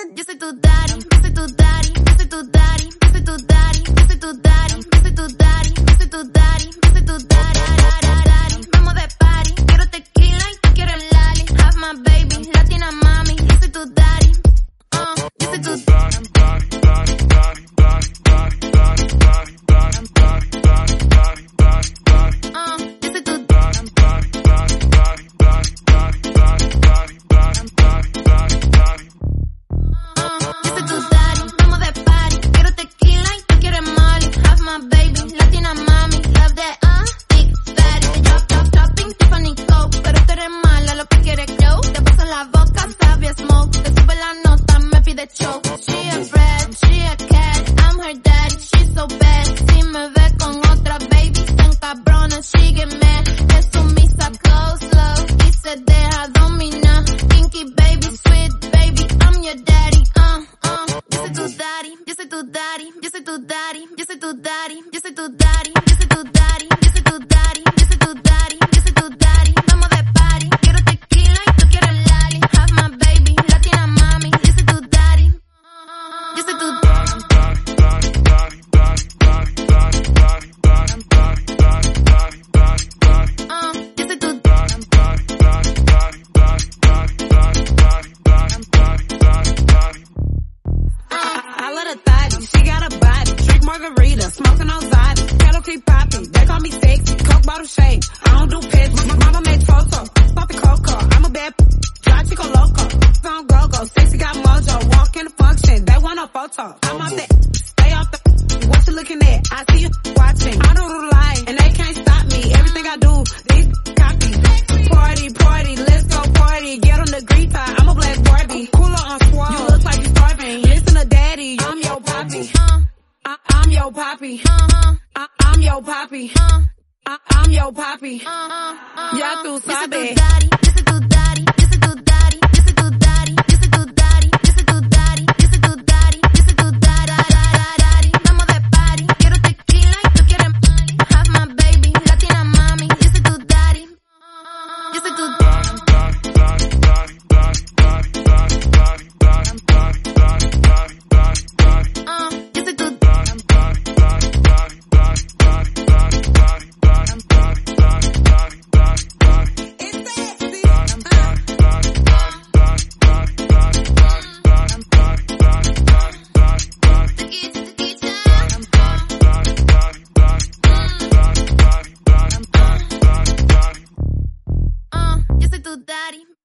Yo soy tu daddy, yo soy tu daddy, yo soy tu daddy, yo soy tu daddy, yo soy tu daddy, yo soy tu daddy, yo soy tu daddy, yo soy tu daddy. Vamos de party, quiero tequila y tú quieres lali. Have my baby, latina mami, yo soy tu daddy. Yo soy tu daddy. She a brat, she a cat, I'm her daddy, she's so bad. Si me ve con otra baby, tan cabrona, she get mad. Es sumisa, close love, y se deja dominar. Pinky baby, sweet baby, I'm your daddy, Yo soy tu daddy, yo soy tu daddy, yo soy tu daddy, yo soy tu daddy, yo soy tu daddy, yo soy tu daddy, yo soy tu daddy, yo soy tu daddy, yo soy tu daddy. Vamos de party, quiero tequila y tú quieres lali. Have my baby, latina mami, yo soy tu daddy. Yo soy tu I love a thotty, she got a body. Drink margarita, smoking on Zodi. Kettle keep popping, they call me sexy. Coke bottle shake, I don't do pets. My mama makes photos, pop the cocoa. I'm a bad dry chico loco. Phone go-go, sexy got mojo. Walk in the function, they want a photo. I'm off that, stay off the, what you looking at? I see you watching. I don't do the lie, and they can't stop me. Everything I do, these copy. Party, let's go party. Get on the grita, I'm a black Barbie. Cooler on swole, you look like you're starving. Listen to daddy, I'm your poppy. I'm your poppy. I'm your poppy. I'm your poppy. Ya tú sabes. Yo soy tu daddy, yo soy tu daddy, yo soy tu daddy, yo soy tu daddy, yo soy tu daddy, yo soy tu daddy, yo soy tu daddy. Vamos de party, quiero tequila y tú quieres mali. Have my baby, latina mami, yo soy tu daddy. Yo soy tu daddy. Yo soy tu daddy.